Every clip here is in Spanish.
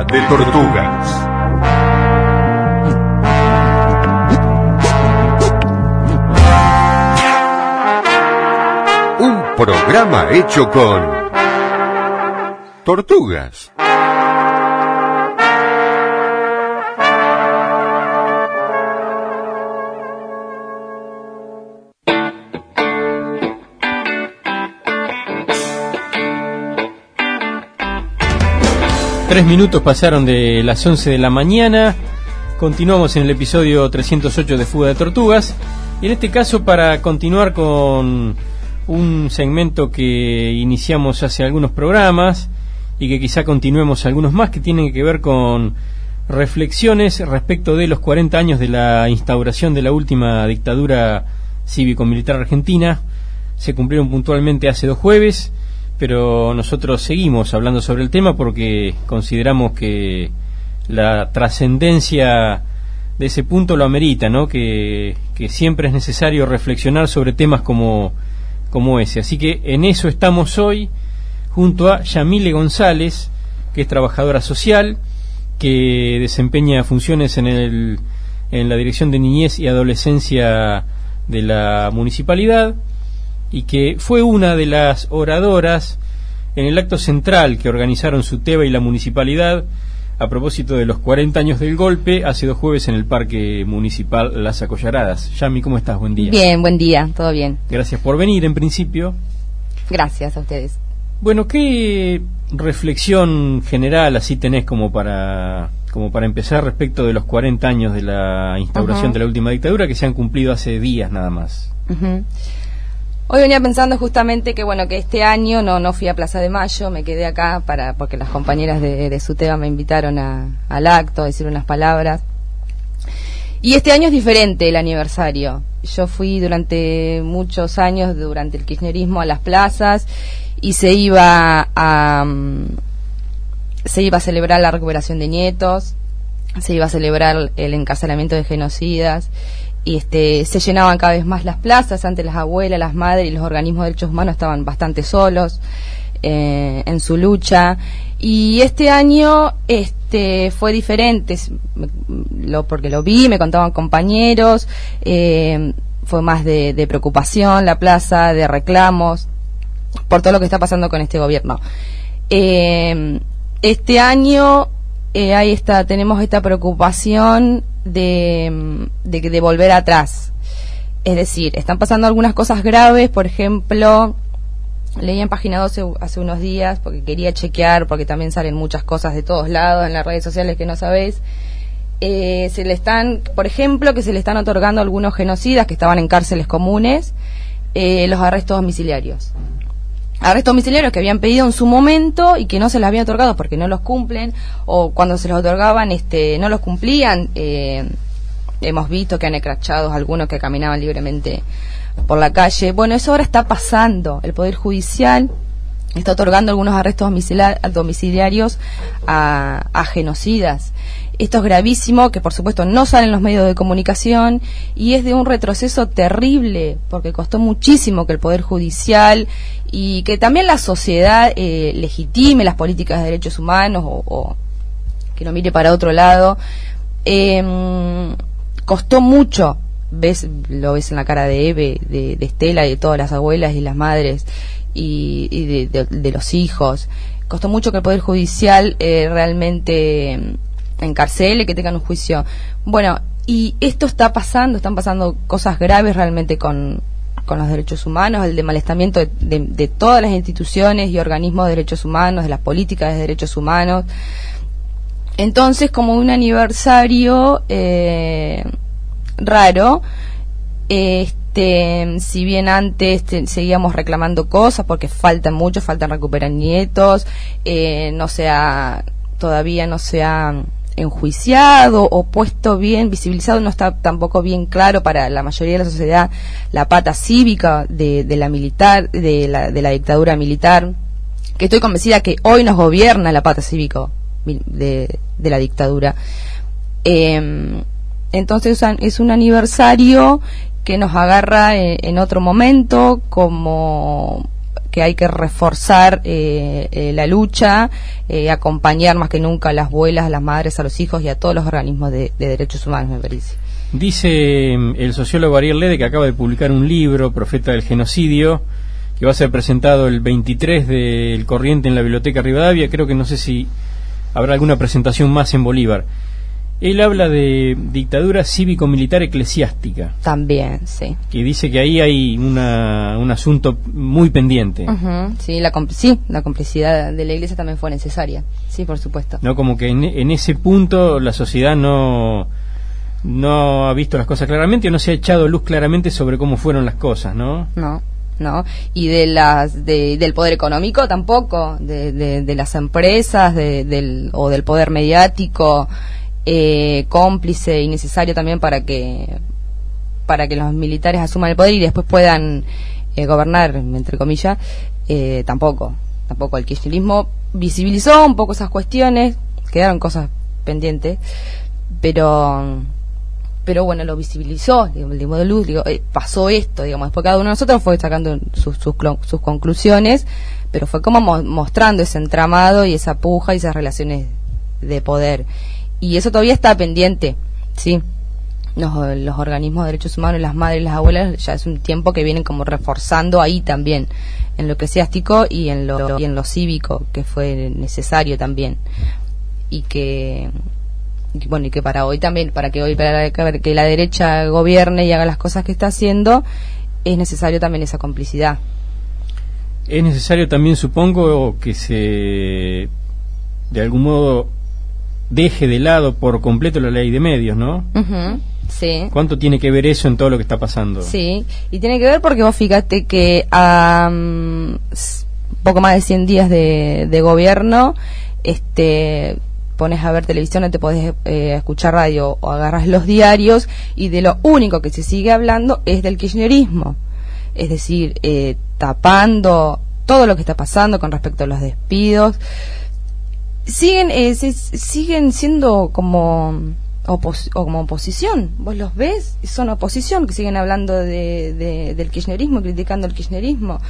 de Tortugas. Un programa hecho con Tortugas. Tres minutos pasaron de las 11 de la mañana. Continuamos en el episodio 308 de Fuga de Tortugas. Y en este caso, para continuar con un segmento que iniciamos hace algunos programas y que quizá continuemos algunos más, que tienen que ver con reflexiones respecto de los 40 años de la instauración de la última dictadura cívico-militar argentina. Se cumplieron puntualmente hace 2 jueves, pero nosotros seguimos hablando sobre el tema porque consideramos que la trascendencia de ese punto lo amerita, ¿no? Que siempre es necesario reflexionar sobre temas como ese. Así que en eso estamos hoy junto a Yamile González, que es trabajadora social, que desempeña funciones en la Dirección de Niñez y Adolescencia de la municipalidad, y que fue una de las oradoras en el acto central que organizaron SUTEBA y la municipalidad a propósito de los 40 años del golpe hace 2 jueves en el Parque Municipal Las Acollaradas. Yami, ¿cómo estás? Buen día. Bien, buen día, todo bien. Gracias por venir, en principio. Gracias a ustedes. Bueno, ¿qué reflexión general así tenés como para empezar respecto de los 40 años de la instauración de la última dictadura, que se han cumplido hace días nada más? Hoy venía pensando justamente que que este año no fui a Plaza de Mayo, me quedé acá porque las compañeras de SUTEBA me invitaron al acto a decir unas palabras. Y este año es diferente el aniversario. Yo fui durante muchos años, durante el kirchnerismo, a las plazas y se iba a celebrar la recuperación de nietos, se iba a celebrar el encarcelamiento de genocidas. Y se llenaban cada vez más las plazas. Antes las abuelas, las madres y los organismos de derechos humanos estaban bastante solos en su lucha. Y este año fue diferente, porque lo vi, me contaban compañeros, fue más de preocupación la plaza, de reclamos por todo lo que está pasando con este gobierno. Este año tenemos esta preocupación de volver atrás. Es decir, están pasando algunas cosas graves. Por ejemplo, leí en Página 12 hace unos días, porque quería chequear, porque también salen muchas cosas de todos lados en las redes sociales que no sabés. Por ejemplo, que se le están otorgando a algunos genocidas que estaban en cárceles comunes los arrestos domiciliarios. Arrestos domiciliarios que habían pedido en su momento y que no se les habían otorgado porque no los cumplen, o cuando se los otorgaban no los cumplían. Hemos visto que han escrachados algunos que caminaban libremente por la calle. Bueno, eso ahora está pasando. El Poder Judicial está otorgando algunos arrestos domiciliarios a genocidas. Esto es gravísimo, que por supuesto no sale en los medios de comunicación, y es de un retroceso terrible, porque costó muchísimo que el Poder Judicial y que también la sociedad legitime las políticas de derechos humanos o que no mire para otro lado. Costó mucho, lo ves en la cara de Eve, de Estela, de todas las abuelas y las madres y de los hijos. Costó mucho que el Poder Judicial realmente encarcele, que tengan un juicio. Bueno, y esto están pasando cosas graves realmente con los derechos humanos, el desmalestamiento de todas las instituciones y organismos de derechos humanos, de las políticas de derechos humanos. Entonces, como un aniversario raro, si bien antes seguíamos reclamando cosas, porque faltan recuperar nietos, todavía no se ha enjuiciado o puesto bien, visibilizado, no está tampoco bien claro para la mayoría de la sociedad la pata cívica de la dictadura militar, que estoy convencida que hoy nos gobierna la pata cívica de la dictadura. Entonces es un aniversario que nos agarra en otro momento, como que hay que reforzar la lucha, acompañar más que nunca a las abuelas, a las madres, a los hijos y a todos los organismos de derechos humanos, me parece. Dice el sociólogo Ariel Lede, que acaba de publicar un libro, Profeta del Genocidio, que va a ser presentado el 23 del Corriente en la Biblioteca Rivadavia. Creo que no sé si habrá alguna presentación más en Bolívar. Él habla de dictadura cívico-militar eclesiástica. También, sí. Que dice que ahí hay un asunto muy pendiente. Sí, la complicidad de la Iglesia también fue necesaria. Sí, por supuesto. No, como que en ese punto la sociedad no ha visto las cosas claramente, o no se ha echado luz claramente sobre cómo fueron las cosas, ¿no? No, y del poder económico tampoco, de las empresas, o del poder mediático, cómplice y necesario también para que los militares asuman el poder y después puedan gobernar, entre comillas. Tampoco el kirchnerismo visibilizó un poco esas cuestiones, quedaron cosas pendientes, pero bueno, lo visibilizó, el de luz, pasó esto, después cada uno de nosotros fue sacando sus conclusiones, pero fue como mostrando ese entramado y esa puja y esas relaciones de poder, y eso todavía está pendiente, sí. Los organismos de derechos humanos, las madres y las abuelas, ya es un tiempo que vienen como reforzando ahí también, en lo eclesiástico y en lo cívico, que fue necesario también, y que para hoy también, para que la derecha gobierne y haga las cosas que está haciendo, es necesario también esa complicidad. Es necesario también, supongo, que se de algún modo deje de lado por completo la ley de medios, ¿no? Sí. ¿Cuánto tiene que ver eso en todo lo que está pasando? Sí, y tiene que ver porque vos fíjate que a poco más de 100 días de gobierno, pones a ver televisión, no te podés escuchar radio o agarras los diarios, y de lo único que se sigue hablando es del kirchnerismo, es decir, tapando todo lo que está pasando con respecto a los despidos. Siguen siendo como oposición, vos los ves, son oposición, que siguen hablando del kirchnerismo, criticando el kirchnerismo.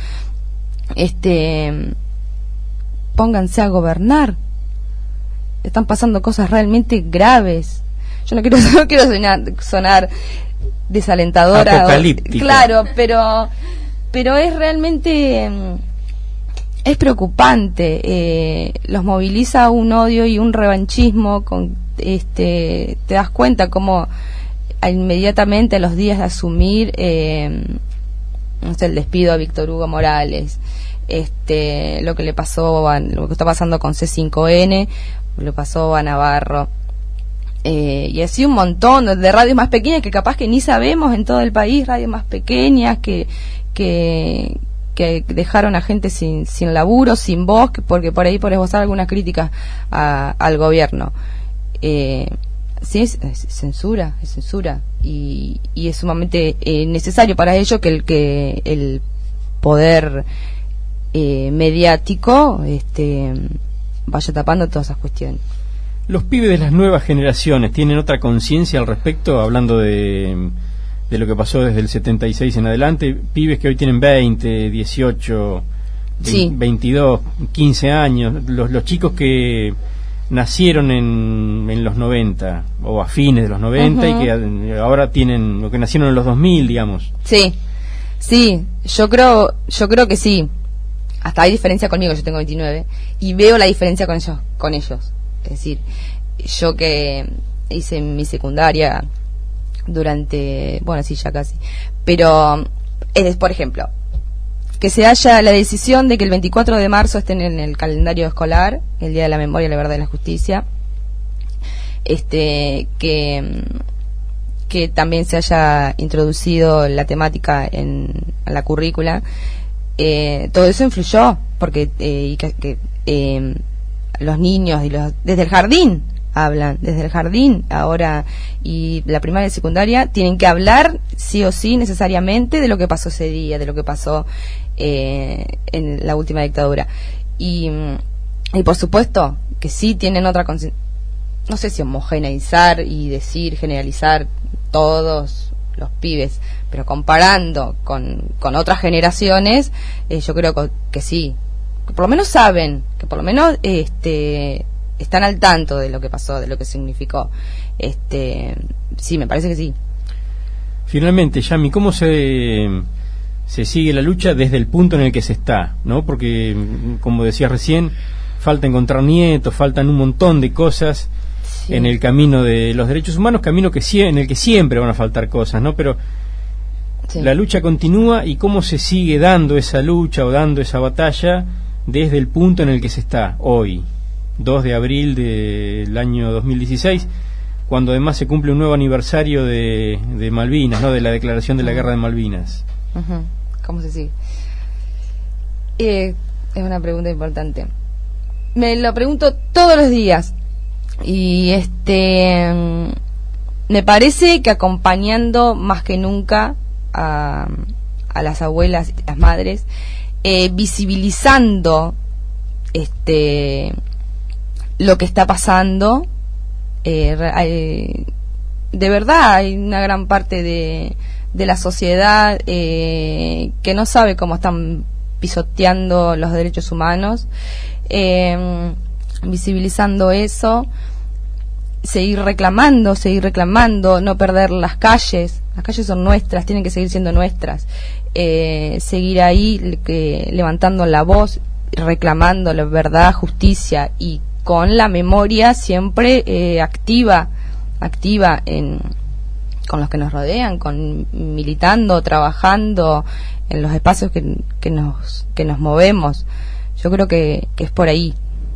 Pónganse a gobernar. Están pasando cosas realmente graves. Yo no quiero sonar desalentadora, apocalíptica. Claro, pero es realmente es preocupante. Los moviliza un odio y un revanchismo te das cuenta cómo inmediatamente a los días de asumir el despido a Víctor Hugo Morales, lo que está pasando con C5N, lo pasó a Navarro, y así un montón de radios más pequeñas que capaz que ni sabemos en todo el país, radios más pequeñas que dejaron a gente sin laburo, sin voz, porque por ahí por esbozar algunas críticas al gobierno. Sí, es censura, y es sumamente necesario para ello que el poder mediático vaya tapando todas esas cuestiones. Los pibes de las nuevas generaciones tienen otra conciencia al respecto, hablando de lo que pasó desde el 76 en adelante, pibes que hoy tienen 20, 18, sí, 22, 15 años, los chicos que nacieron en los 90 o a fines de los 90 y que ahora tienen, o que nacieron en los 2000, digamos. Sí, yo creo que sí. Hasta hay diferencia conmigo, yo tengo 29 y veo la diferencia con ellos. Es decir, yo que hice mi secundaria durante, ya casi, pero por ejemplo, que se haya la decisión de que el 24 de marzo estén en el calendario escolar, el Día de la Memoria, la Verdad y la Justicia, que también se haya introducido la temática en la currícula. Todo eso influyó porque los niños desde el jardín hablan, desde el jardín ahora, y la primaria y secundaria tienen que hablar sí o sí necesariamente de lo que pasó ese día, de lo que pasó en la última dictadura, y por supuesto que sí tienen otra no sé si homogeneizar y decir, generalizar todos los pibes, pero comparando con otras generaciones, yo creo que sí, que por lo menos saben, que por lo menos están al tanto de lo que pasó, de lo que significó. Sí, me parece que sí. Finalmente, Yami, ¿cómo se sigue la lucha desde el punto en el que se está, ¿no? Porque, como decías recién, falta encontrar nietos, faltan un montón de cosas en el camino de los derechos humanos, camino en el que siempre van a faltar cosas, ¿no? Pero la lucha continúa, y cómo se sigue dando esa lucha o dando esa batalla desde el punto en el que se está hoy, 2 de abril del año 2016, cuando además se cumple un nuevo aniversario de Malvinas, ¿no? De la declaración de la Guerra de Malvinas. ¿Cómo se sigue? Es una pregunta importante. Me lo pregunto todos los días, y me parece que acompañando más que nunca a las abuelas y las madres, visibilizando lo que está pasando. De verdad hay una gran parte de la sociedad que no sabe cómo están pisoteando los derechos humanos. Visibilizando eso, seguir reclamando, no perder las calles son nuestras, tienen que seguir siendo nuestras, seguir ahí levantando la voz, reclamando la verdad, justicia, y con la memoria siempre activa con los que nos rodean, militando, trabajando en los espacios que nos movemos. Yo creo que es por ahí.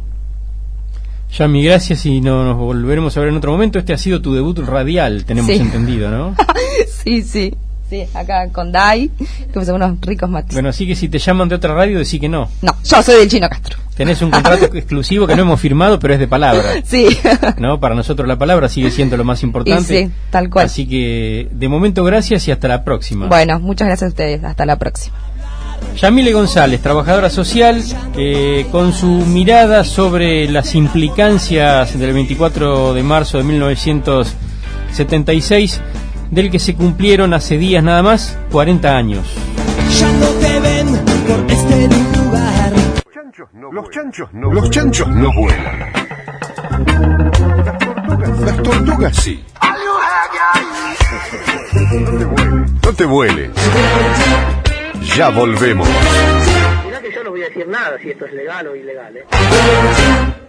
Yami, gracias, y nos volveremos a ver en otro momento. Este ha sido tu debut radial, tenemos entendido, ¿no? Sí, acá con Dai, que son unos ricos mates. Bueno, así que si te llaman de otra radio, decí que no. No, yo soy del Chino Castro. Tenés un contrato exclusivo que no hemos firmado, pero es de palabra. Sí. ¿No? Para nosotros la palabra sigue siendo lo más importante. Y sí, tal cual. Así que, de momento, gracias y hasta la próxima. Bueno, muchas gracias a ustedes. Hasta la próxima. Yamile González, trabajadora social, con su mirada sobre las implicancias del 24 de marzo de 1976, del que se cumplieron hace días nada más 40 años. Ya no te ven por este lugar. Los chanchos no vuelan. Las tortugas sí. No te vueles. Ya volvemos. Mirá que yo no voy a decir nada si esto es legal o ilegal,